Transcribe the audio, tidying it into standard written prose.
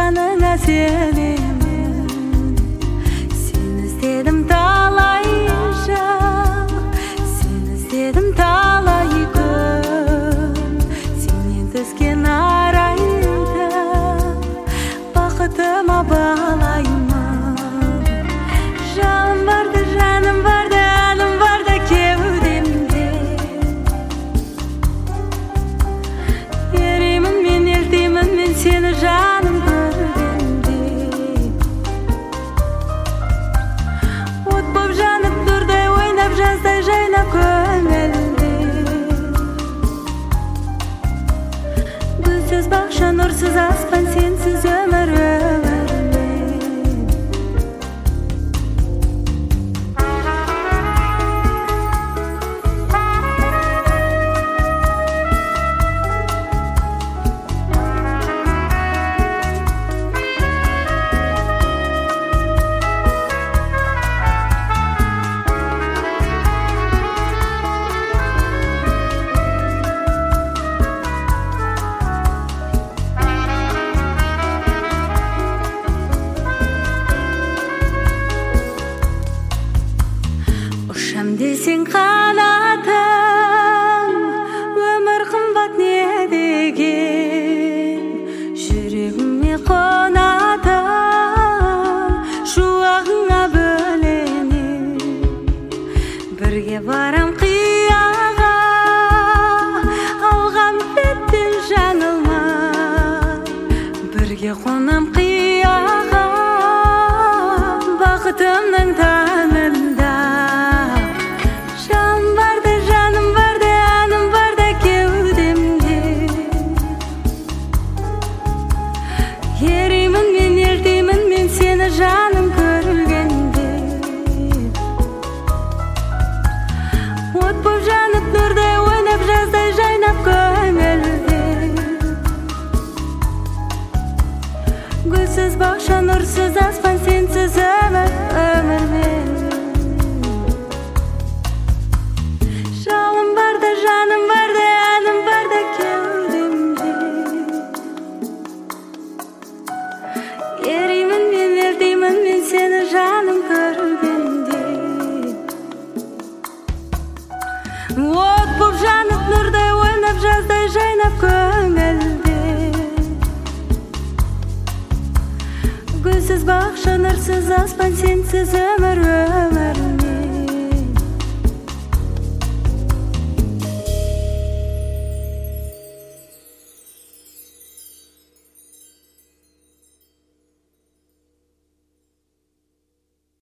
жаныңа сенемін. Сені іздедім талай жыл, сені іздедім талай күн. Сенен түскен арайды бақытыма балаймын. Жалын барды, жаным барды, әнім барды кеудемде. Еримін мен, елтеймін мен сені жаным көргенде. От боп жанып нұрдай ойнап, жаздай жайнап көңілде. Гүлсіз бақша, нұрсыз аспан, сенсіз өмір өмірме. Ұшам десең қанатым, өмір қымбат не деген. Жүрегіме қонатым, шуағыңа бөленем. Бірге барам қияға, алғам беттен жаңылмай. Бірге қонам қияға, бақытымның таңында. Еримін мен, елтеймін мен сені жаным көргенде. От боп жанып нұрдай ойнап, жаздай жайнап көңілде. Гүлсіз бақша, нұрсыз аспан, сенсіз өмір өмірме. Жалын барды, жаным барды, әнім барды кеудемде. Еримін мен, елтеймін мен сені жаным көргенде. От боп жанып нұрдай ойнап, жаздай жайнап көңілде. Гүлсіз бақша, нұрсыз аспан, сенсіз өмір өмір.